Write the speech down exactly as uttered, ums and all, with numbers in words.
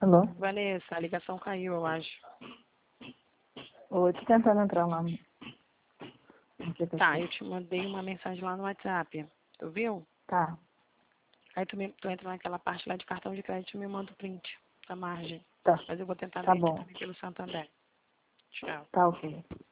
Alô? Vanessa, a ligação caiu, eu acho. Oi, tô tentando entrar lá no... Tá, eu te mandei uma mensagem lá no WhatsApp. Tu viu? Tá, Aí tu, me, tu entra naquela parte lá de cartão de crédito e me manda o print da margem. tá. Mas eu vou tentar Tá ver aqui bom. também pelo Santander. Tchau. Tá ok.